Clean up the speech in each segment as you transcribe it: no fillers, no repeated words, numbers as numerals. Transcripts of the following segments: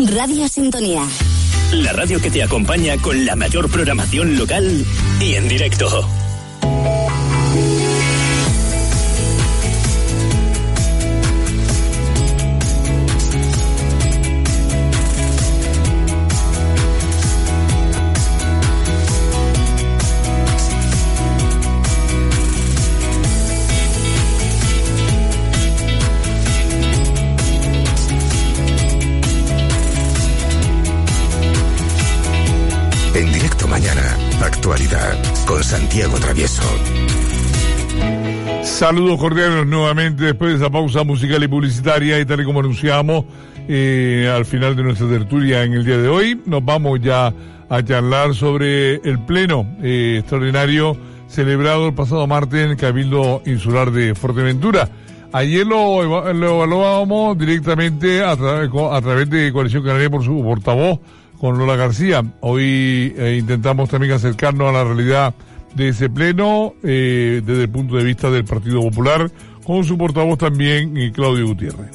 Radio Sintonía. La radio que te acompaña con la mayor programación local y en directo. Actualidad con Santiago Travieso. Saludos cordiales nuevamente después de esa pausa musical y publicitaria, y tal y como anunciamos al final de nuestra tertulia en el día de hoy, nos vamos ya a charlar sobre el pleno extraordinario celebrado el pasado martes en el Cabildo Insular de Fuerteventura. Ayer lo evaluábamos directamente a través de Coalición Canaria por su portavoz, con Lola García. Hoy intentamos también acercarnos a la realidad de ese pleno desde el punto de vista del Partido Popular, con su portavoz también, Claudio Gutiérrez.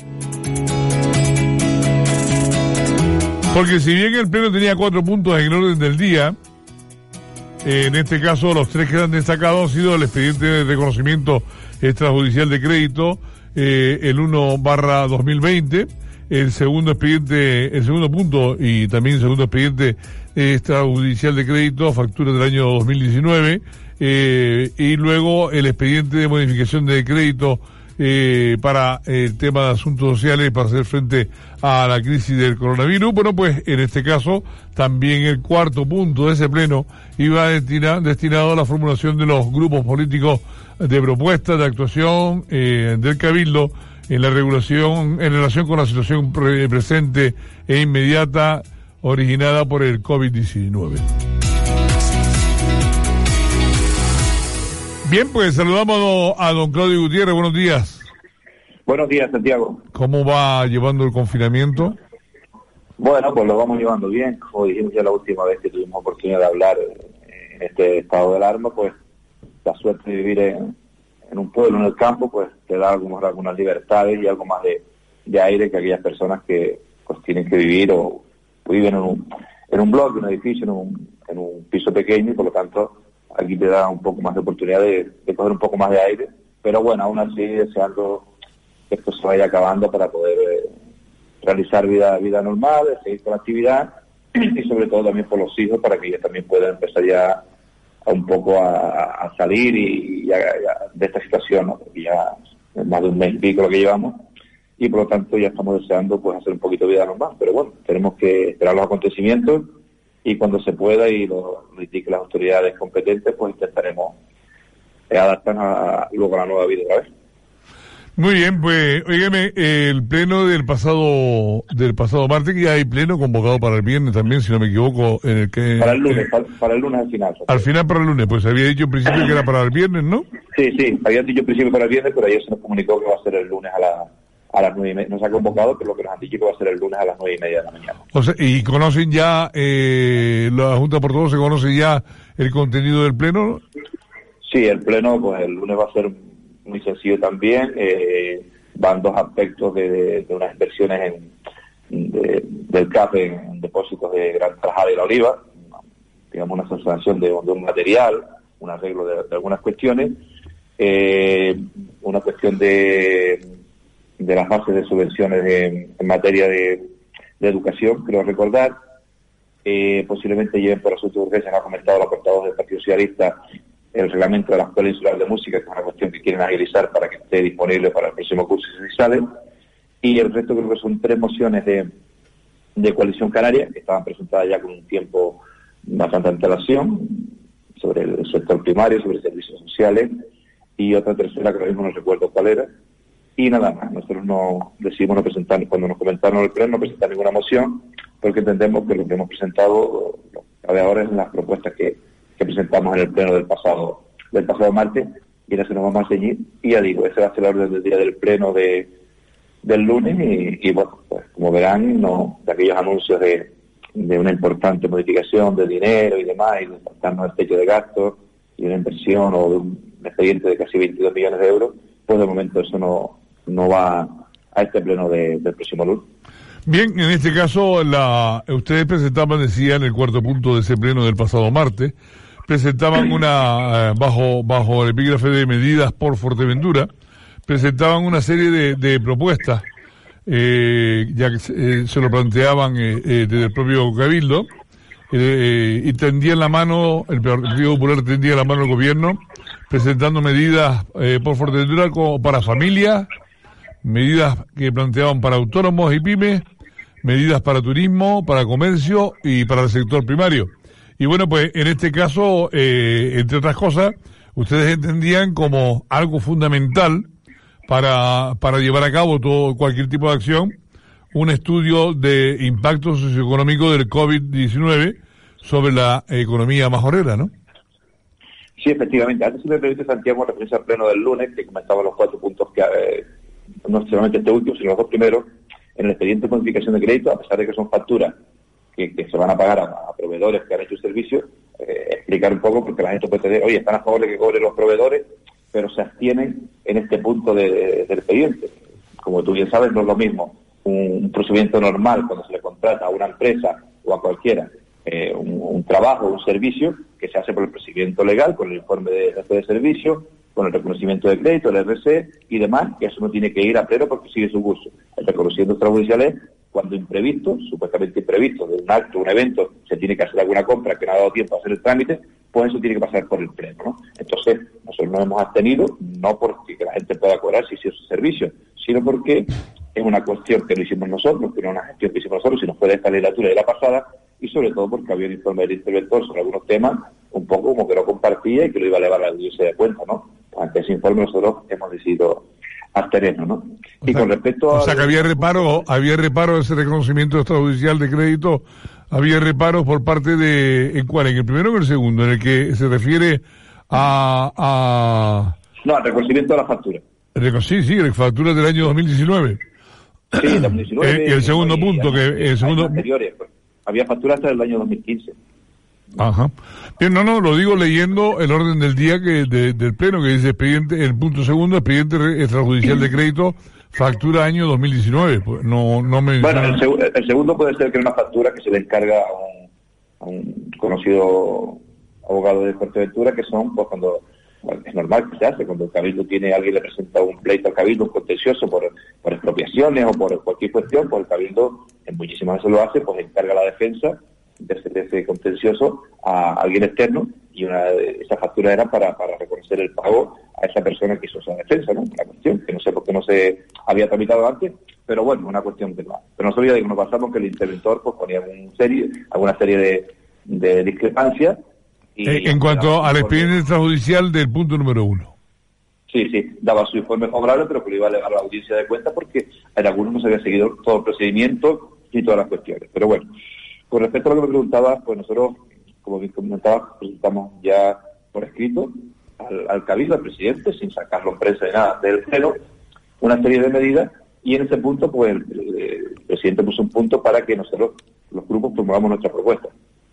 Porque si bien el pleno tenía 4 puntos en el orden del día, en este caso los 3 que han destacado han sido el expediente de reconocimiento extrajudicial de crédito, el 1/2020, el segundo punto y también el segundo expediente extrajudicial de crédito, factura del año 2019, y luego el expediente de modificación de crédito para el tema de asuntos sociales para hacer frente a la crisis del coronavirus. Bueno, pues en este caso también el cuarto punto de ese pleno iba destinado a la formulación de los grupos políticos de propuestas de actuación del Cabildo en la regulación, en relación con la situación presente e inmediata originada por el COVID-19. Bien, pues saludamos a don Claudio Gutiérrez. Buenos días. Buenos días, Santiago. ¿Cómo va llevando el confinamiento? Bueno, pues lo vamos llevando bien. Como dijimos ya la última vez que tuvimos oportunidad de hablar en este estado de alarma, pues la suerte de vivir en un pueblo, en el campo, pues te da algunas libertades y algo más de aire que aquellas personas que pues tienen que vivir o viven en un bloque, en un edificio, en un piso pequeño, y por lo tanto aquí te da un poco más de oportunidad de coger un poco más de aire. Pero bueno, aún así deseando que esto se vaya acabando para poder realizar vida normal, seguir con la actividad, y sobre todo también por los hijos, para que ellos también puedan empezar ya un poco a salir y de esta situación, ¿no? Porque ya es más de un mes y pico lo que llevamos, y por lo tanto ya estamos deseando pues hacer un poquito de vida normal. Pero bueno, tenemos que esperar los acontecimientos, y cuando se pueda y lo indiquen las autoridades competentes, pues intentaremos adaptarnos luego a la nueva vida otra vez. Muy bien, pues, óigame, el pleno del pasado martes, que ya hay pleno convocado para el viernes también, si no me equivoco, en el que... Para el lunes, para el lunes al final. Al final para el lunes, pues había dicho en principio que era para el viernes, ¿no? Sí, habían dicho en principio para el viernes, pero ayer se nos comunicó que va a ser el lunes a las 9:30. Nos ha convocado, pero lo que nos han dicho que va a ser el lunes a las 9:30 de la mañana. O sea, ¿y conocen ya, la Junta por Todos se conoce ya el contenido del pleno? Sí, el pleno, pues el lunes va a ser muy sencillo también. Van 2 aspectos de unas inversiones del CAP en depósitos de Gran Trajada y La Oliva, digamos una sancionación de un material, un arreglo de algunas cuestiones, una cuestión de las bases de subvenciones en materia de educación, creo recordar. Posiblemente lleven por asuntos de urgencia, ha comentado la portavoz del Partido Socialista, el reglamento de la Escuela Insular de Música, que es una cuestión que quieren agilizar para que esté disponible para el próximo curso si sale. Y el resto creo que son 3 mociones de Coalición Canaria, que estaban presentadas ya con un tiempo bastante antelación, sobre el sector primario, sobre servicios sociales, y otra tercera que ahora mismo no recuerdo cuál era. Y nada más, nosotros decidimos no presentar, cuando nos comentaron el pleno, no presentar ninguna moción, porque entendemos que lo que hemos presentado de ahora es las propuestas que presentamos en el pleno del pasado martes, y en eso nos vamos a ceñir. Y ya digo, ese va a ser la orden del día del pleno del lunes, y bueno, pues como verán, de aquellos anuncios de una importante modificación de dinero y demás, y de saltarnos el techo de gastos y una inversión o de un expediente de casi 22 millones de euros, pues de momento eso no va a este pleno del próximo lunes. Bien, en este caso, ustedes presentaban, decía, en el cuarto punto de ese pleno del pasado martes, presentaban bajo el epígrafe de medidas por Fuerteventura, presentaban una serie de propuestas, ya que se lo planteaban desde el propio Cabildo, y tendían la mano, el Partido Popular tendía la mano al gobierno, presentando medidas por Fuerteventura para familias, medidas que planteaban para autónomos y pymes, medidas para turismo, para comercio y para el sector primario. Y bueno, pues en este caso, entre otras cosas, ustedes entendían como algo fundamental para llevar a cabo cualquier tipo de acción, un estudio de impacto socioeconómico del COVID-19 sobre la economía majorera, ¿no? Sí, efectivamente. Antes, si me permite, Santiago, referencia al pleno del lunes, que comentaba los 4 puntos que no solamente este último, sino los 2 primeros, en el expediente de modificación de crédito, a pesar de que son facturas que se van a pagar a proveedores que han hecho el servicio, explicar un poco, porque la gente puede tener, oye, están a favor de que cobren los proveedores, pero se abstienen en este punto del expediente. Como tú bien sabes, no es lo mismo un procedimiento normal cuando se le contrata a una empresa o a cualquiera un trabajo, un servicio que se hace por el procedimiento legal, con el informe de jefe de servicio, con el reconocimiento de crédito, el RC y demás, que eso no tiene que ir a pleno porque sigue su curso. El reconocimiento extrajudicial es cuando imprevisto, supuestamente imprevisto, de un acto, un evento, se tiene que hacer alguna compra que no ha dado tiempo a hacer el trámite, pues eso tiene que pasar por el pleno, ¿no? Entonces, nosotros nos hemos abstenido, no porque la gente pueda cobrar si hizo su servicio, sino porque es una cuestión que lo hicimos nosotros, que no es una gestión que hicimos nosotros, sino fue de esta legislatura y de la pasada, y sobre todo porque había un informe del interventor sobre algunos temas, un poco como que lo compartía y que lo iba a elevar a la audiencia de cuenta, ¿no? Pues ante ese informe nosotros hemos decidido abstenernos, ¿no? Y con respecto a... O sea que había reparo de ese reconocimiento extrajudicial de crédito, había reparos por parte de... ¿En cuál? ¿En el primero o en el segundo? En el que se refiere a... No, al reconocimiento de la factura. Sí, la factura del año 2019. Sí, 2019. Y el segundo punto, que el segundo... anteriores, pues, había facturas hasta el año 2015. Ajá. Bien, no, lo digo leyendo el orden del día del pleno, que dice expediente, el punto segundo, expediente extrajudicial de crédito, factura año 2019. Pues no me... Bueno, el segundo puede ser que es una factura que se le encarga a un conocido abogado de Fuerteventura, que son, pues cuando, bueno, es normal que se hace, cuando el Cabildo alguien le presenta un pleito al Cabildo, un contencioso por expropiaciones o por cualquier cuestión, pues el Cabildo, en muchísimas veces lo hace, pues encarga la defensa de ese contencioso a alguien externo, y esa factura era para reconocer el pago a esa persona que hizo esa defensa, ¿no? Una cuestión que no sé por qué no se había tramitado antes, pero bueno, una cuestión de más. Pero nosotros ya digo, nos pasamos que el interventor pues ponía alguna serie de discrepancias. En cuanto al expediente extrajudicial del punto número 1. Sí, daba su informe favorable, pero que lo iba a elevar a la audiencia de cuentas porque en algunos no se había seguido todo el procedimiento y todas las cuestiones. Pero bueno, con respecto a lo que me preguntabas, pues nosotros, como bien comentaba, presentamos ya por escrito al Cabildo, al presidente, sin sacarlo en prensa de nada del pleno, una serie de medidas, y en ese punto, pues el presidente puso un punto para que nosotros, los grupos, promovamos nuestra propuesta.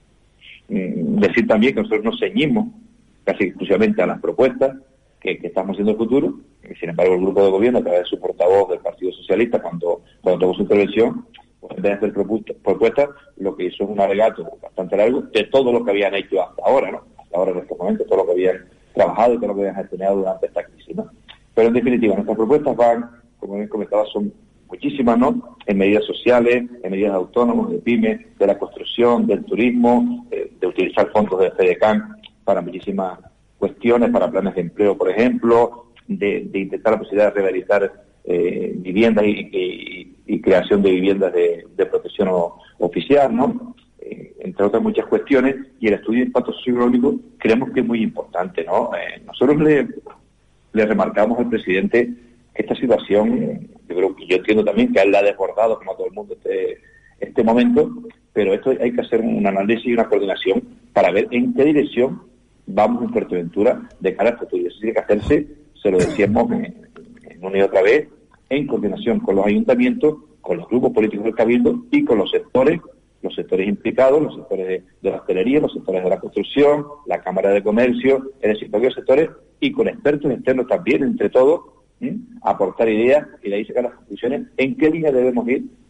Decir también que nosotros nos ceñimos casi exclusivamente a las propuestas que estamos haciendo en el futuro, y sin embargo el grupo de gobierno, a través de su portavoz del Partido Socialista, cuando tuvo su intervención, pues en vez de hacer propuestas, lo que hizo es un alegato bastante largo de todo lo que habían hecho hasta ahora, ¿no? Hasta ahora en este momento, todo lo que habían trabajado y todo lo que habían gestionado durante esta crisis, ¿no? Pero en definitiva, nuestras propuestas van, como bien comentaba, son muchísimas, ¿no? En medidas sociales, en medidas de autónomos, de pymes, de la construcción, del turismo, de utilizar fondos de FEDECAN para muchísimas cuestiones, para planes de empleo, por ejemplo, de intentar la posibilidad de rehabilitar viviendas y creación de viviendas de protección oficial, ¿no? Entre otras muchas cuestiones, y el estudio de impacto socioeconómico creemos que es muy importante, ¿no? Nosotros le remarcamos al presidente que esta situación, yo entiendo también que a él la ha desbordado, como a todo el mundo, este momento, pero esto hay que hacer un análisis y una coordinación para ver en qué dirección vamos en Fuerteventura de cara al futuro. Y eso tiene que hacerse, se lo decíamos una y otra vez, en coordinación con los ayuntamientos, con los grupos políticos del Cabildo y con los sectores implicados, los sectores de la hostelería, los sectores de la construcción, la Cámara de Comercio, es decir, varios sectores, y con expertos externos también, entre todos, aportar ideas y de ahí sacar las conclusiones en qué línea debemos ir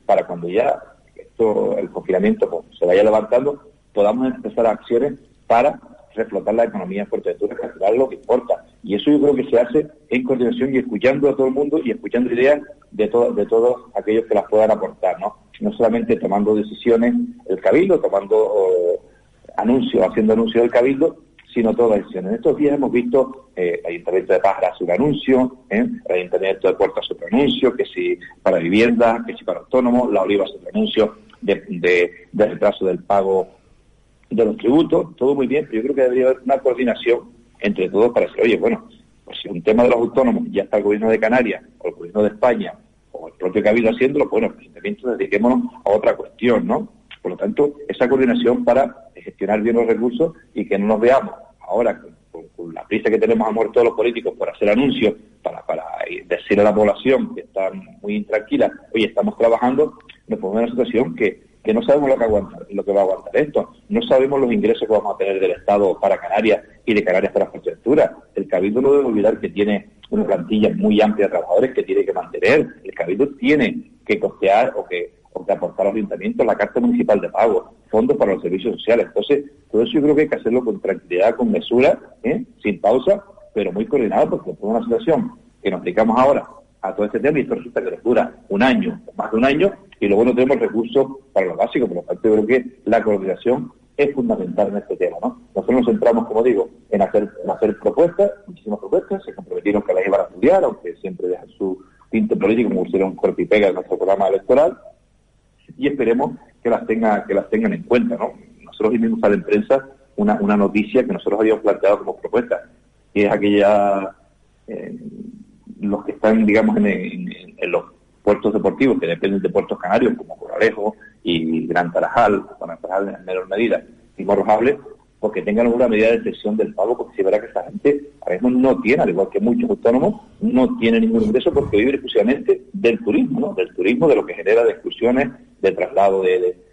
para cuando ya el confinamiento pues, se vaya levantando, podamos empezar acciones para reflotar la economía en Fuerteventura, que al final es lo que importa. Y eso yo creo que se hace en coordinación y escuchando a todo el mundo y escuchando ideas de todos aquellos que las puedan aportar, ¿no? No solamente tomando decisiones el Cabildo, tomando anuncios, haciendo anuncios del Cabildo, sino todas las decisiones. En estos días hemos visto el Ayuntamiento de Pájara hace un anuncio, el Ayuntamiento de Puerto hace otro anuncio, que si para viviendas, que si para autónomos, La Oliva hace otro anuncio de retraso del pago de los tributos, todo muy bien, pero yo creo que debería haber una coordinación entre todos para decir, oye, bueno, pues si un tema de los autónomos ya está el Gobierno de Canarias, o el Gobierno de España, o el propio Cabildo haciéndolo, bueno, los ayuntamientos dediquémonos a otra cuestión, ¿no? Por lo tanto, esa coordinación para gestionar bien los recursos y que no nos veamos ahora con la prisa que tenemos a todos los políticos por hacer anuncios, para decirle a la población que está muy intranquila, oye, estamos trabajando, nos ponemos en una situación que no sabemos lo que va a aguantar esto. No sabemos los ingresos que vamos a tener del Estado para Canarias y de Canarias para Fuerteventura. El Cabildo no debe olvidar que tiene una plantilla muy amplia de trabajadores que tiene que mantener. El Cabildo tiene que costear o que aportar a los ayuntamientos la carta municipal de pago, fondos para los servicios sociales. Entonces, todo eso yo creo que hay que hacerlo con tranquilidad, con mesura, sin pausa, pero muy coordinado, porque es una situación que nos dedicamos ahora a todo este tema y esto resulta que nos dura un año, más de un año, y luego no tenemos recursos para lo básico. Por lo tanto, yo creo que la coordinación es fundamental en este tema, ¿no? Nosotros nos centramos, como digo, en hacer propuestas, muchísimas propuestas, se comprometieron que las iban a estudiar, aunque siempre dejan su tinte político, como hicieron corte y pega en nuestro programa electoral, y esperemos que las tengan en cuenta, ¿no? Nosotros mismos sale en prensa una noticia que nosotros habíamos planteado como propuesta, que es aquella, los que están, digamos, en los puertos deportivos que dependen de puertos canarios, como Coralejo y Gran Tarajal, Gran Tarajal en menor medida, y Morrojable, porque tengan alguna medida de excepción del pago, porque se verá que esta gente ahora mismo no tiene, al igual que muchos autónomos, no tiene ningún ingreso porque vive exclusivamente del turismo, ¿no? Del turismo, de lo que genera de excursiones, de traslado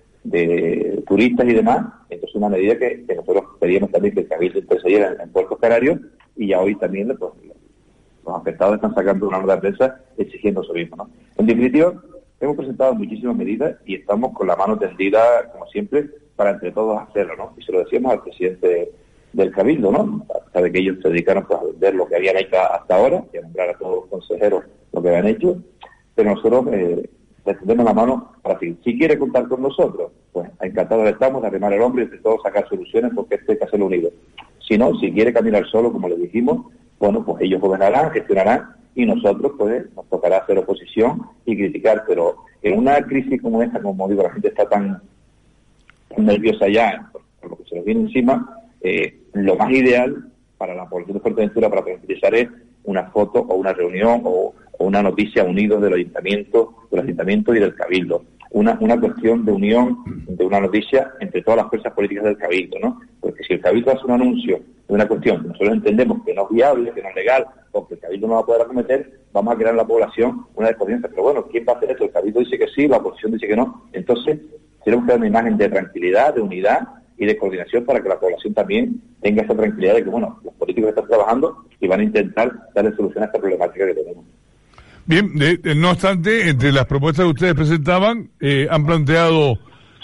de turistas y demás. Entonces, una medida que nosotros pedíamos también que el Cabildo intercediera en puertos canarios, y ya hoy también pues, los afectados están sacando una nota de prensa exigiendo eso mismo, ¿no? En definitiva, hemos presentado muchísimas medidas y estamos con la mano tendida, como siempre, para entre todos hacerlo, ¿no? Y se lo decíamos al presidente del Cabildo, ¿no? A pesar de que ellos se dedicaron pues, a ver lo que habían hecho hasta ahora y a nombrar a todos los consejeros lo que habían hecho, pero nosotros les tendemos la mano para decir, si quiere contar con nosotros, pues encantados estamos de arrimar el hombro y entre todos sacar soluciones, porque esto hay que hacerlo unido. Si no, si quiere caminar solo, como les dijimos, bueno, pues ellos gobernarán, gestionarán, y nosotros, pues, nos tocará hacer oposición y criticar, pero en una crisis como esta, como digo, la gente está tan nerviosa ya por lo que se les viene encima, lo más ideal para la población de Fuerteventura para tranquilizar es una foto o una reunión o una noticia unidos del ayuntamiento y del Cabildo. Una cuestión de unión, de una noticia entre todas las fuerzas políticas del Cabildo, ¿no? Porque si el Cabildo hace un anuncio de una cuestión que nosotros entendemos que no es viable, que no es legal, o que el Cabildo no va a poder acometer, vamos a crear en la población una desconfianza. Pero bueno, ¿quién va a hacer esto? El Cabildo dice que sí, la oposición dice que no. Entonces, tenemos que dar una imagen de tranquilidad, de unidad y de coordinación para que la población también tenga esa tranquilidad de que, bueno, los políticos están trabajando y van a intentar darle solución a esta problemática que tenemos. Bien, no obstante, entre las propuestas que ustedes presentaban, han planteado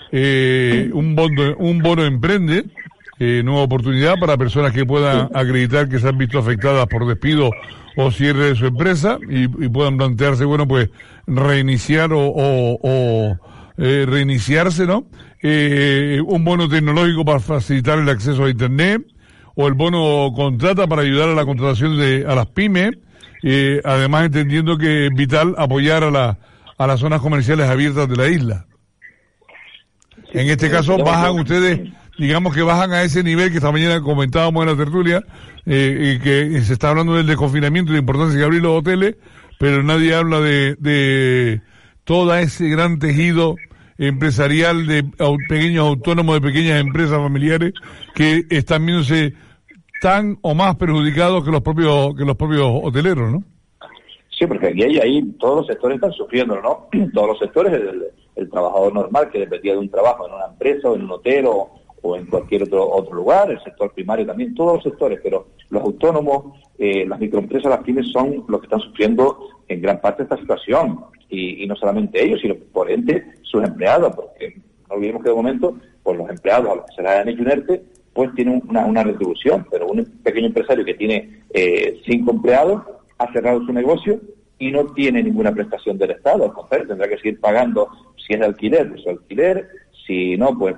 un bono emprende, nueva oportunidad para personas que puedan acreditar que se han visto afectadas por despido o cierre de su empresa y puedan plantearse, bueno, pues reiniciar o reiniciarse, ¿no? Un bono tecnológico para facilitar el acceso a Internet, o el bono contrata para ayudar a la contratación a las pymes, además entendiendo que es vital apoyar a las zonas comerciales abiertas de la isla. En este caso bajan ustedes, digamos que bajan a ese nivel que esta mañana comentábamos en la tertulia, y que se está hablando del desconfinamiento y la importancia de abrir los hoteles, pero nadie habla de todo ese gran tejido empresarial de pequeños autónomos, de pequeñas empresas familiares que están viéndose tan o más perjudicados que los propios hoteleros, ¿no? Sí, porque aquí ahí todos los sectores están sufriendo, ¿no? Todos los sectores, el trabajador normal que dependía de un trabajo en una empresa o en un hotel o en cualquier otro lugar, el sector primario también, todos los sectores, pero los autónomos, las microempresas, las pymes son los que están sufriendo en gran parte esta situación. y no solamente ellos, sino por ende sus empleados, porque no olvidemos que de momento, pues los empleados a los que se les hayan hecho un ERTE, pues tienen una retribución, pero un pequeño empresario que tiene 5 empleados ha cerrado su negocio y no tiene ninguna prestación del Estado, entonces tendrá que seguir pagando, si es de alquiler, pues su alquiler, si no, pues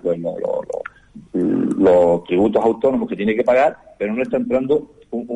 los tributos autónomos que tiene que pagar, pero no le está entrando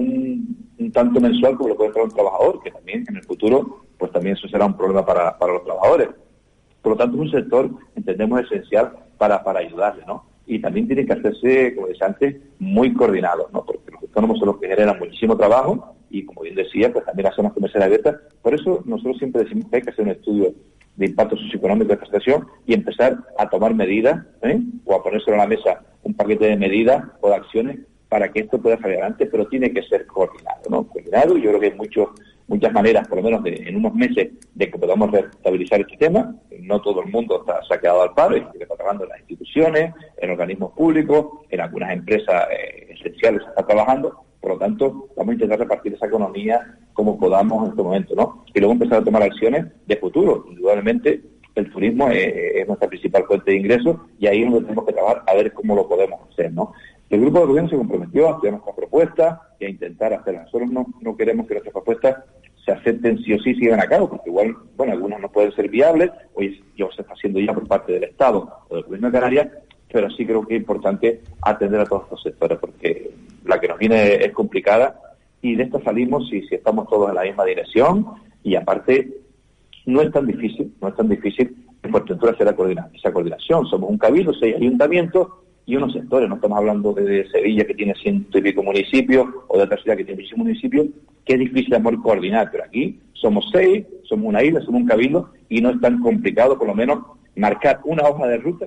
un tanto mensual como lo puede entrar un trabajador, que también en el futuro, pues también eso será un problema para los trabajadores. Por lo tanto, es un sector, entendemos, esencial para ayudarle, ¿no? Y también tiene que hacerse, como decía antes, muy coordinado, ¿no? Porque los autónomos son los que generan muchísimo trabajo y, como bien decía, pues también las zonas comerciales abiertas. Por eso nosotros siempre decimos que hay que hacer un estudio de impacto socioeconómico de esta situación y empezar a tomar medidas, o a poner sobre la mesa un paquete de medidas o de acciones para que esto pueda salir adelante, pero tiene que ser coordinado, ¿no? Coordinado, y yo creo que hay muchas maneras, por lo menos en unos meses, de que podamos restabilizar este tema. No todo el mundo se ha quedado al paro, y se está trabajando en las instituciones, en organismos públicos, en algunas empresas esenciales se está trabajando. Por lo tanto, vamos a intentar repartir esa economía como podamos en este momento, ¿no? Y luego empezar a tomar acciones de futuro. Indudablemente, el turismo es nuestra principal fuente de ingresos, y ahí es donde tenemos que trabajar a ver cómo lo podemos hacer, ¿no? El grupo de gobierno se comprometió a hacer nuestras propuestas y a intentar hacerlas. Nosotros no queremos que nuestras propuestas se acepten sí o sí, sigan a cabo, porque igual, bueno, algunas no pueden ser viables, hoy ya se está haciendo ya por parte del Estado o del Gobierno de Canarias, pero sí creo que es importante atender a todos estos sectores, porque la que nos viene es complicada, y de esta salimos si estamos todos en la misma dirección, y aparte no es tan difícil en Fuerteventura hacer esa coordinación. Somos un cabildo, 6 ayuntamientos y unos sectores. No estamos hablando de Sevilla, que tiene 100 y pico municipios, o de otra ciudad que tiene muchísimos municipios, que es difícil coordinar, pero aquí somos 6, somos una isla, somos un cabildo, y no es tan complicado, por lo menos, marcar una hoja de ruta,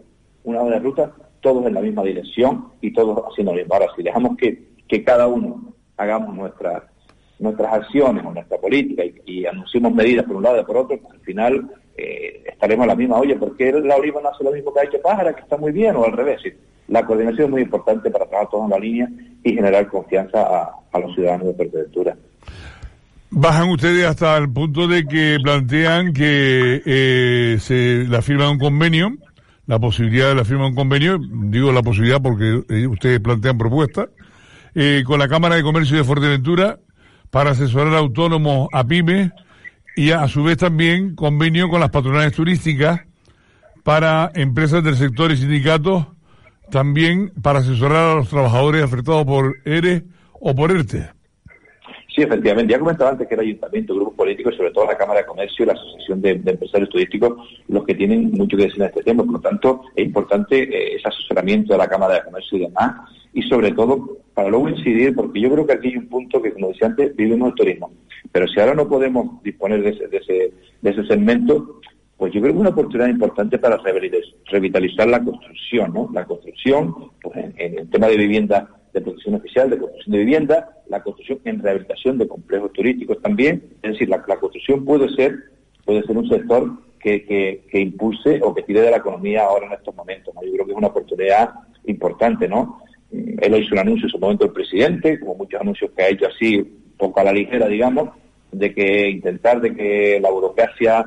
todos en la misma dirección y todos haciendo lo mismo. Ahora, si dejamos que cada uno hagamos nuestras acciones o nuestra política y anunciemos medidas por un lado y por otro, al final estaremos en la misma olla, porque la Oliva no hace lo mismo que ha hecho Pájara, que está muy bien, o al revés. ¿Sí? La coordinación es muy importante para trabajar todos en la línea y generar confianza a los ciudadanos de Fuerteventura. Bajan ustedes hasta el punto de que plantean que la firma de un convenio, la posibilidad de la firma de un convenio, digo la posibilidad porque ustedes plantean propuestas, con la Cámara de Comercio de Fuerteventura para asesorar a autónomos, a pymes, y a su vez también convenio con las patronales turísticas para empresas del sector y sindicatos, también para asesorar a los trabajadores afectados por ERE o por ERTE. Sí, efectivamente. Ya comentaba antes que el Ayuntamiento, grupos políticos y sobre todo la Cámara de Comercio y la Asociación de Empresarios Turísticos los que tienen mucho que decir en este tema. Por lo tanto, es importante ese asesoramiento de la Cámara de Comercio y demás. Y sobre todo, para luego incidir, porque yo creo que aquí hay un punto que, como decía antes, vivimos el turismo. Pero si ahora no podemos disponer de ese segmento, pues yo creo que es una oportunidad importante para revitalizar la construcción, ¿no? La construcción, pues en el tema de vivienda, de protección oficial, de construcción de vivienda, la construcción en rehabilitación de complejos turísticos también. Es decir, la construcción puede ser un sector que impulse o que tire de la economía ahora en estos momentos, ¿no? Yo creo que es una oportunidad importante, ¿no? Él hizo un anuncio en su momento el presidente, como muchos anuncios que ha hecho así, un poco a la ligera, digamos, de que intentar de que la burocracia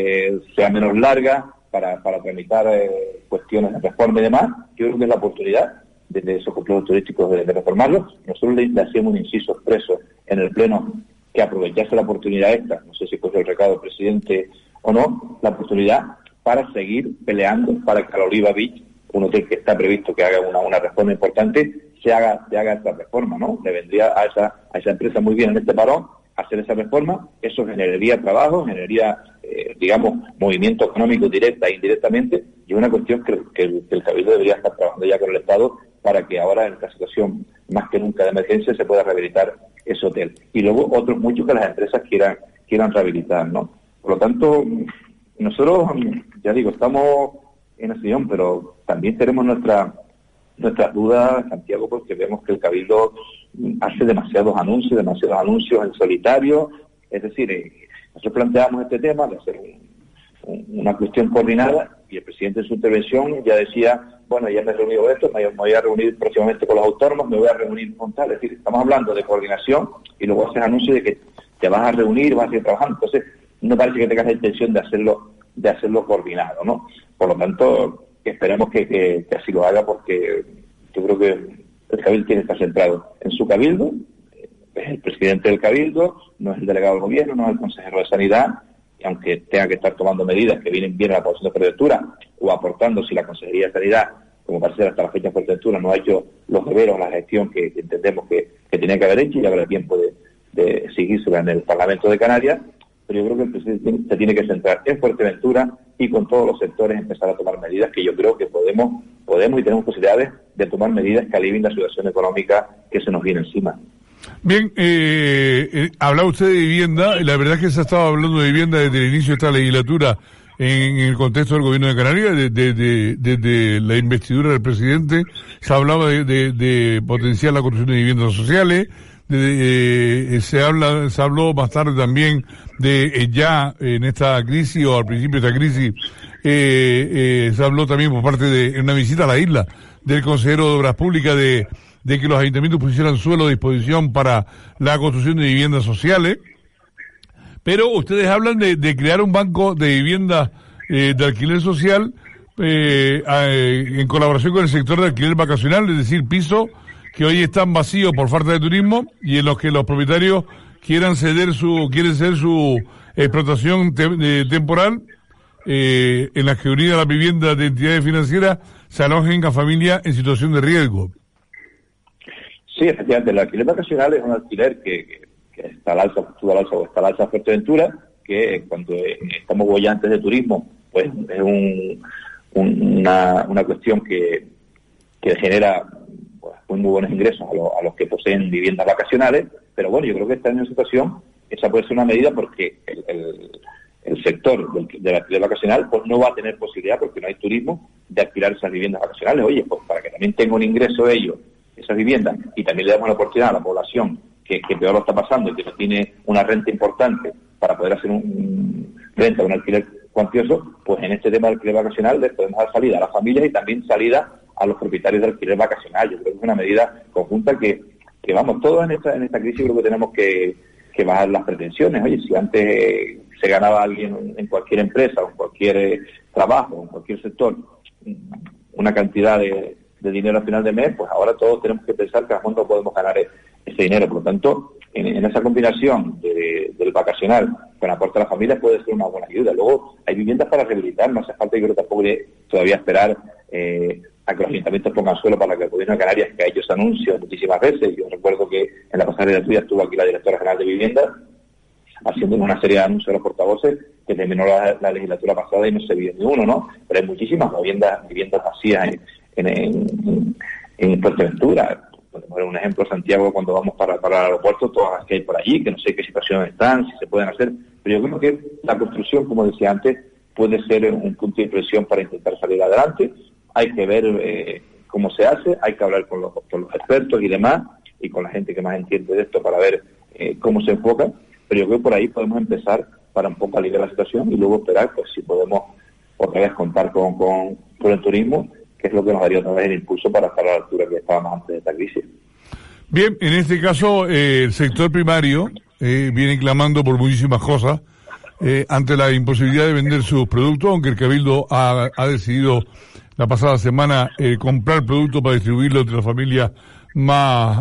sea menos larga para tramitar cuestiones de reforma y demás. Yo creo que es la oportunidad de esos complejos turísticos de reformarlos. Nosotros le hacíamos un inciso expreso en el Pleno que aprovechase la oportunidad esta, no sé si fue el recado del presidente o no, la oportunidad para seguir peleando para que la Oliva Beach, un hotel que está previsto que haga una reforma importante, se haga esta reforma, ¿no? Le vendría a esa empresa muy bien en este parón hacer esa reforma. Eso generaría trabajo, generaría, digamos, movimiento económico directa e indirectamente, y es una cuestión que el Cabildo debería estar trabajando ya con el Estado para que ahora, en esta situación más que nunca de emergencia, se pueda rehabilitar ese hotel. Y luego otros muchos que las empresas quieran rehabilitar, ¿no? Por lo tanto, nosotros, ya digo, estamos en la sesión, pero también tenemos nuestras dudas, Santiago, porque vemos que el Cabildo hace demasiados anuncios en solitario. Es decir, nosotros planteamos este tema de hacer una cuestión coordinada, y el presidente en su intervención ya decía, bueno, ya me he reunido con esto, me voy a reunir próximamente con los autónomos, me voy a reunir con tal. Es decir, estamos hablando de coordinación y luego haces anuncios de que te vas a reunir, vas a seguir trabajando. Entonces, no parece que tenga la intención de hacerlo coordinado, ¿no? Por lo tanto, esperemos que así lo haga, porque yo creo que el Cabildo tiene que estar centrado en su Cabildo, es el presidente del Cabildo, no es el delegado del gobierno, no es el consejero de Sanidad, y aunque tenga que estar tomando medidas que vienen bien a la población de Fuerteventura, o aportando si la Consejería de Sanidad, como parece hasta la fecha de Fuerteventura, no ha hecho los deberes o la gestión que entendemos que tenía que haber hecho, y habrá tiempo de exigírsela en el Parlamento de Canarias, pero yo creo que el presidente se tiene que centrar en Fuerteventura y con todos los sectores empezar a tomar medidas que yo creo que podemos y tenemos posibilidades de tomar medidas que alivien la situación económica que se nos viene encima. Bien, hablaba usted de vivienda, la verdad es que se ha estado hablando de vivienda desde el inicio de esta legislatura en el contexto del gobierno de Canarias, desde la investidura del presidente. Se hablaba de potenciar la construcción de viviendas sociales, se habló más tarde también de ya en esta crisis, o al principio de esta crisis, se habló también por parte de una visita a la isla del consejero de Obras Públicas de que los ayuntamientos pusieran suelo a disposición para la construcción de viviendas sociales. Pero ustedes hablan de crear un banco de viviendas de alquiler social en colaboración con el sector de alquiler vacacional, es decir, pisos que hoy están vacíos por falta de turismo y en los que los propietarios quieren ceder su explotación temporal, en las que unidas las viviendas de entidades financieras se alojen a familias en situación de riesgo. Sí, efectivamente, el alquiler vacacional es un alquiler que está al alza, estuvo al alza o está al alza Fuerteventura, que cuando estamos bollantes de turismo, pues es una cuestión que genera muy buenos ingresos a los que poseen viviendas vacacionales, pero bueno, yo creo que está en una situación, esa puede ser una medida, porque el sector del alquiler vacacional pues no va a tener posibilidad, porque no hay turismo, de alquilar esas viviendas vacacionales. Oye, pues para que también tenga un ingreso ellos, esas viviendas, y también le damos la oportunidad a la población que peor lo está pasando y que no tiene una renta importante para poder hacer un alquiler cuantioso, pues en este tema del alquiler vacacional les podemos dar salida a las familias y también salida a los propietarios del alquiler vacacional. Yo creo que es una medida conjunta que vamos, todos en esta crisis creo que tenemos que bajar las pretensiones. Oye, si antes se ganaba alguien en cualquier empresa o en cualquier trabajo, en cualquier sector, una cantidad de dinero al final de mes, pues ahora todos tenemos que pensar que a cuánto podemos ganar ese dinero. Por lo tanto, en esa combinación del vacacional con aporte a las familias puede ser una buena ayuda. Luego hay viviendas para rehabilitar, no hace falta, yo creo, tampoco todavía esperar a que los ayuntamientos pongan suelo para que el gobierno de Canarias, que a ellos anuncian muchísimas veces. Yo recuerdo que en la pasada legislatura estuvo aquí la directora general de vivienda haciendo una serie de anuncios a los portavoces que terminó la legislatura pasada y no se vio ni uno, ¿no? Pero hay muchísimas viviendas vacías en Fuerteventura. Podemos ver un ejemplo, Santiago, cuando vamos para el aeropuerto, todas las que hay por allí, que no sé qué situación están, si se pueden hacer, pero yo creo que la construcción, como decía antes, puede ser un punto de inflexión para intentar salir adelante. Hay que ver cómo se hace, hay que hablar con los expertos y demás, y con la gente que más entiende de esto para ver cómo se enfoca, pero yo creo que por ahí podemos empezar para un poco aliviar la situación y luego esperar pues si podemos otra vez contar con el turismo, que es lo que nos daría otra vez el impulso para estar a la altura que estábamos antes de esta crisis. Bien, en este caso el sector primario viene clamando por muchísimas cosas ante la imposibilidad de vender sus productos, aunque el Cabildo ha decidido la pasada semana comprar productos para distribuirlo entre las familias más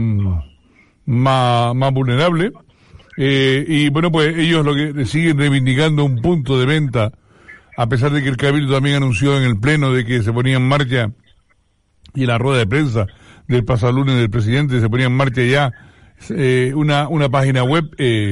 vulnerables. Y bueno, pues ellos lo que siguen reivindicando un punto de venta, a pesar de que el Cabildo también anunció en el Pleno de que se ponía en marcha, y en la rueda de prensa del pasado lunes del presidente se ponía en marcha ya una página web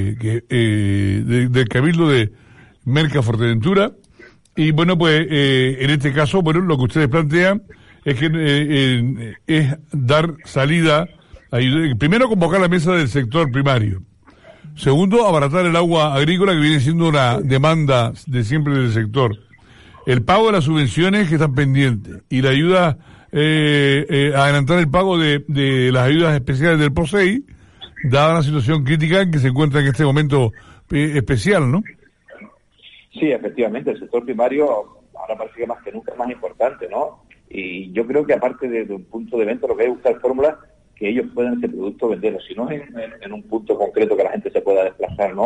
del Cabildo de Merca Fuerteventura. Y bueno, pues en este caso, bueno, lo que ustedes plantean es que es dar salida, primero convocar la mesa del sector primario. Segundo, abaratar el agua agrícola, que viene siendo una demanda de siempre del sector. El pago de las subvenciones que están pendientes. Y la ayuda, adelantar el pago de las ayudas especiales del POSEI, dada la situación crítica en que se encuentra en este momento especial, ¿no? Sí, efectivamente, el sector primario ahora parece que más que nunca es más importante, ¿no? Y yo creo que aparte de un punto de venta, lo que hay que buscar fórmulas que ellos puedan ese producto venderlo, si no en un punto concreto que la gente se pueda desplazar, ¿no?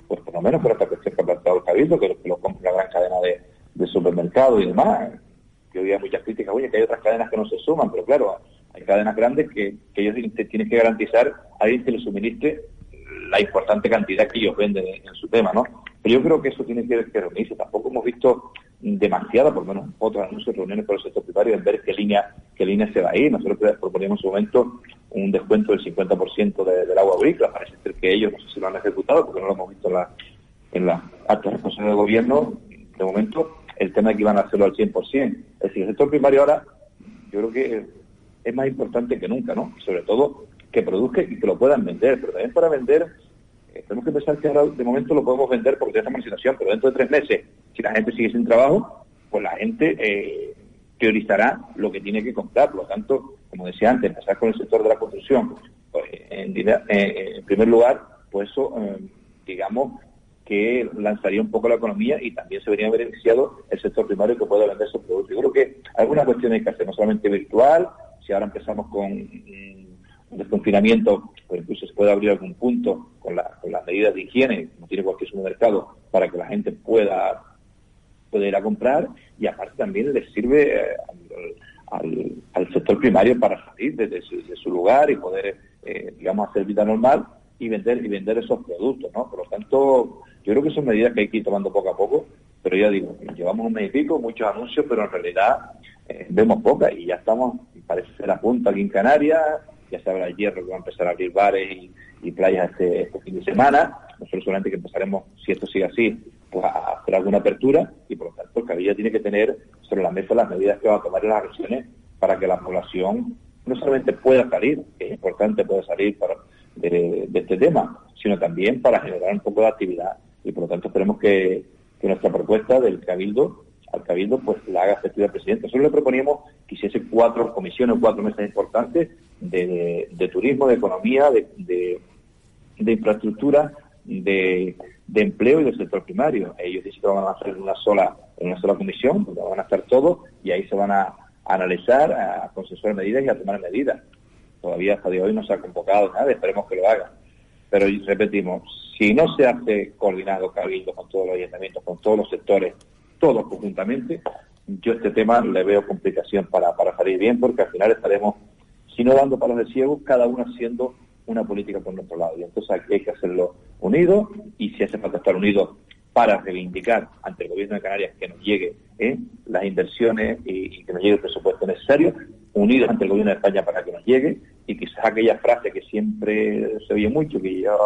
pues por lo menos por esta cuestión que ha planteado el Cabildo, que lo compre una gran cadena de supermercados y demás. Yo había muchas críticas, oye, que hay otras cadenas que no se suman, pero claro, hay cadenas grandes que ellos tienen que garantizar a alguien que les suministre la importante cantidad que ellos venden en su tema, ¿no? Pero yo creo que eso tiene que reunirse. Tampoco hemos visto demasiada, por lo menos otros anuncios, reuniones por el sector primario, en ver qué línea se va a ir. Nosotros proponíamos en su momento un descuento del 50% del agua agrícola. Parece ser que ellos, no sé si lo han ejecutado, porque no lo hemos visto en las actas responsables del gobierno. De momento, el tema de que iban a hacerlo al 100%. Es decir, el sector primario ahora, yo creo que es más importante que nunca, ¿no? Y sobre todo, que produzca y que lo puedan vender. Pero también para vender, tenemos que pensar que ahora de momento lo podemos vender porque ya estamos en situación, pero dentro de 3 meses, si la gente sigue sin trabajo, pues la gente priorizará lo que tiene que comprar. Por lo tanto, como decía antes, empezar con el sector de la construcción, pues, en primer lugar, pues eso, digamos, que lanzaría un poco la economía y también se vería beneficiado el sector primario que puede vender esos productos. Yo creo que alguna cuestión hay que hacer, no solamente virtual. Si ahora empezamos con un desconfinamiento, pues incluso se puede abrir algún punto con las medidas de higiene, como tiene cualquier supermercado, para que la gente pueda ir a comprar, y aparte también les sirve al sector primario para salir de su lugar y poder, digamos, hacer vida normal y vender esos productos, ¿no? Por lo tanto, yo creo que son medidas que hay que ir tomando poco a poco, pero ya digo, llevamos un mes y pico, muchos anuncios, pero en realidad vemos pocas, y ya estamos, parece ser a punto aquí en Canarias. Ya se habla el Hierro, que va a empezar a abrir bares y playas este fin de semana. Nosotros solamente que empezaremos, si esto sigue así, pues a hacer alguna apertura, y por lo tanto el Cabildo tiene que tener sobre la mesa las medidas que va a tomar en las regiones para que la población no solamente pueda salir, que es importante poder salir de este tema, sino también para generar un poco de actividad. Y por lo tanto esperemos que nuestra propuesta del Cabildo, al Cabildo, pues la haga efectiva el presidente. Nosotros le proponíamos que hiciese 4 comisiones, 4 mesas importantes de turismo, de economía, de infraestructura, de empleo y del sector primario. Ellos dicen que van a hacer en una sola comisión, donde van a estar todos, y ahí se van a analizar, a consensuar medidas y a tomar medidas. Todavía hasta de hoy no se ha convocado nada, esperemos que lo hagan. Pero repetimos, si no se hace coordinado Cabildo con todos los ayuntamientos, con todos los sectores, todos conjuntamente, yo este tema le veo complicación para salir bien, porque al final estaremos, si no dando palos de ciego, cada uno haciendo una política por nuestro lado. Y entonces aquí hay que hacerlo unidos, y si hace falta estar unidos para reivindicar ante el gobierno de Canarias que nos llegue las inversiones y que nos llegue el presupuesto necesario, unidos ante el gobierno de España para que nos llegue, y quizás aquella frase que siempre se oye mucho, que yo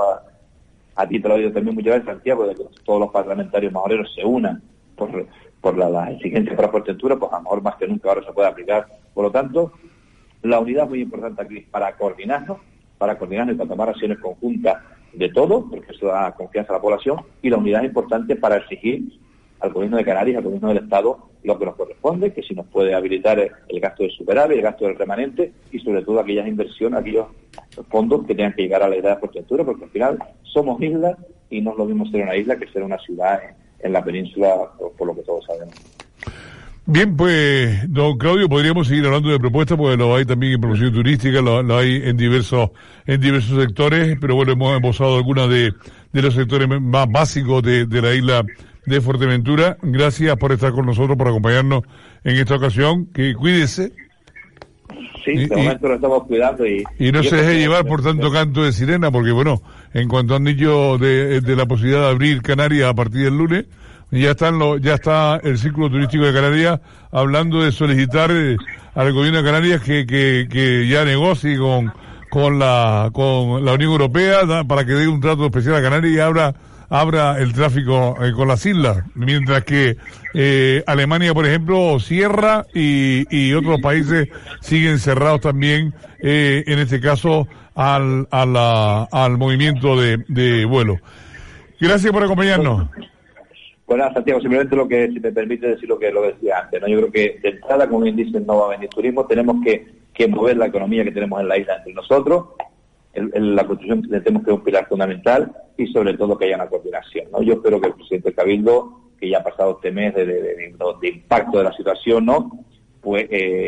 a ti te lo he oído también muchas veces, Santiago, de que todos los parlamentarios majoreros se unan por las exigencias para Fuerteventura, pues a lo mejor más que nunca ahora se puede aplicar. Por lo tanto, la unidad es muy importante aquí para coordinarnos y para tomar acciones conjuntas de todo, porque eso da confianza a la población, y la unidad es importante para exigir al gobierno de Canarias, al gobierno del Estado, lo que nos corresponde, que si nos puede habilitar el gasto del superávit, el gasto del remanente, y sobre todo aquellas inversiones, aquellos fondos que tengan que llegar a la isla de Fuerteventura, porque al final somos islas y no es lo mismo ser una isla que ser una ciudad en la península, por lo que todos sabemos. Bien, pues, don Claudio, podríamos seguir hablando de propuestas, porque lo hay también en promoción turística, lo hay en diversos sectores, pero bueno, hemos esbozado algunas de los sectores más básicos de la isla de Fuerteventura. Gracias por estar con nosotros, por acompañarnos en esta ocasión. Que cuídese. Sí, de momento lo estamos cuidando y no se deje llevar por tanto canto de sirena, porque bueno, en cuanto han dicho de la posibilidad de abrir Canarias a partir del lunes, ya está el Círculo Turístico de Canarias hablando de solicitar al gobierno de Canarias que ya negocie con la Unión Europea para que dé un trato especial a Canarias y abra el tráfico con las islas, mientras que Alemania, por ejemplo, cierra y otros países siguen cerrados también, en este caso al movimiento de vuelo. Gracias por acompañarnos. Bueno, Santiago, simplemente si me permite decir lo que decía antes, ¿no? Yo creo que de entrada, como bien dicen, no va a venir turismo, tenemos que mover la economía que tenemos en la isla entre nosotros. La construcción tenemos que es un pilar fundamental, y sobre todo que haya una coordinación, ¿no? Yo espero que el presidente del Cabildo, que ya ha pasado este mes de impacto de la situación, ¿no?, pues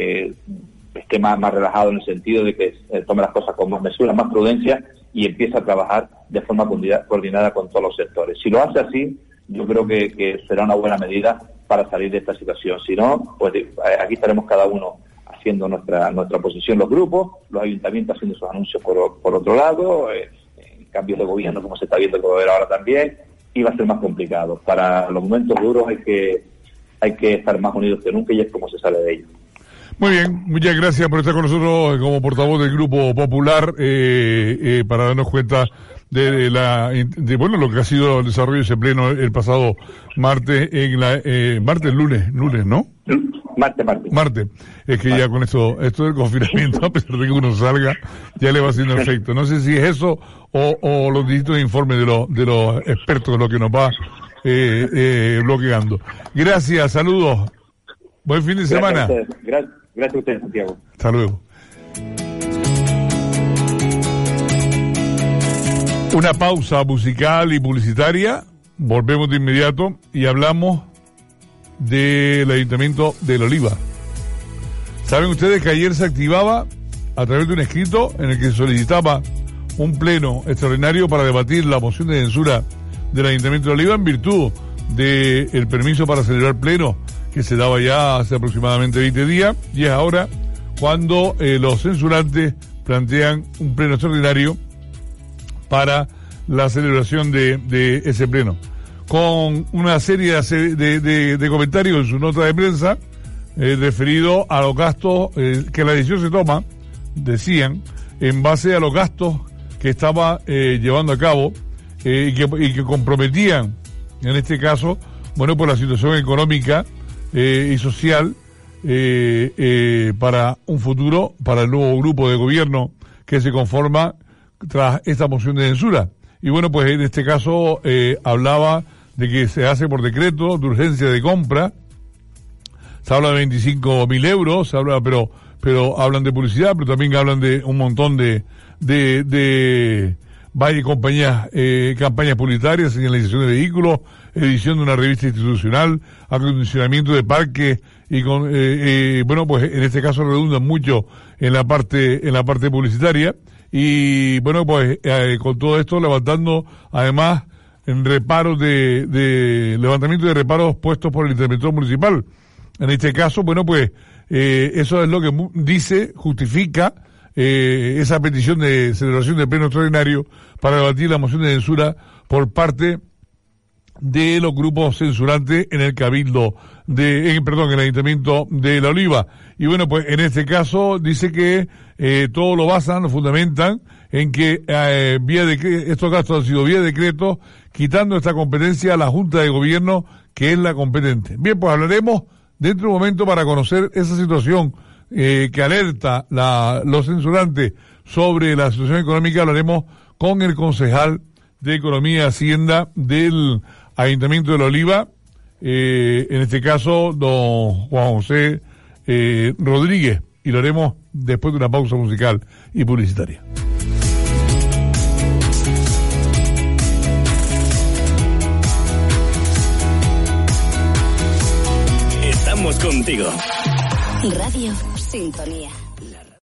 esté más relajado en el sentido de que tome las cosas con más mesura, más prudencia, y empiece a trabajar de forma coordinada con todos los sectores. Si lo hace así, yo creo que será una buena medida para salir de esta situación. Si no, pues aquí estaremos cada uno haciendo nuestra posición, los grupos, los ayuntamientos haciendo sus anuncios por otro lado, cambios de gobierno como se está viendo que va a haber ahora también, y va a ser más complicado. Para los momentos duros hay que estar más unidos que nunca, y es como se sale de ello. Muy bien, muchas gracias por estar con nosotros como portavoz del Grupo Popular, para darnos cuenta de lo que ha sido el desarrollo de ese pleno el pasado martes, lunes, ¿no? Martes. Es que ya con esto del confinamiento, a pesar de que uno salga, ya le va haciendo efecto. No sé si es eso o los distintos informes de los expertos, lo que nos va bloqueando. Gracias, saludos. Buen fin de semana. Gracias a ustedes, Santiago. Hasta luego. Una pausa musical y publicitaria. Volvemos de inmediato y hablamos del Ayuntamiento de La Oliva. ¿Saben ustedes que ayer se activaba a través de un escrito en el que se solicitaba un pleno extraordinario para debatir la moción de censura del Ayuntamiento de La Oliva en virtud del permiso para celebrar pleno que se daba ya hace aproximadamente 20 días, y es ahora cuando los censurantes plantean un pleno extraordinario para la celebración de ese pleno, con una serie de comentarios en su nota de prensa referido a los gastos que la decisión se toma, decían, en base a los gastos que estaba llevando a cabo y que comprometían, en este caso, bueno, por la situación económica y social para un futuro, para el nuevo grupo de gobierno que se conforma tras esta moción de censura. Y bueno, pues en este caso hablaba de que se hace por decreto de urgencia de compra. Se habla de 25.000 euros, se habla, pero hablan de publicidad, pero también hablan de un montón de varias compañías, campañas publicitarias, señalización de vehículos, edición de una revista institucional, acondicionamiento de parques, y bueno, pues en este caso redundan mucho en la parte publicitaria. Y bueno, pues con todo esto levantando además en reparos levantamiento de reparos puestos por el interventor municipal. En este caso, bueno, pues eso es lo que justifica esa petición de celebración del pleno extraordinario para debatir la moción de censura por parte de los grupos censurantes en el cabildo en el Ayuntamiento de La Oliva. Y bueno, pues en este caso dice que todo lo fundamentan en que estos gastos han sido vía decreto, quitando esta competencia a la Junta de Gobierno, que es la competente. Bien, pues hablaremos dentro de un momento para conocer esa situación que alerta los censurantes sobre la situación económica. Hablaremos con el concejal de Economía y Hacienda del Ayuntamiento de La Oliva, en este caso don Juan José Rodríguez, y lo haremos después de una pausa musical y publicitaria. Estamos contigo. Radio Sintonía.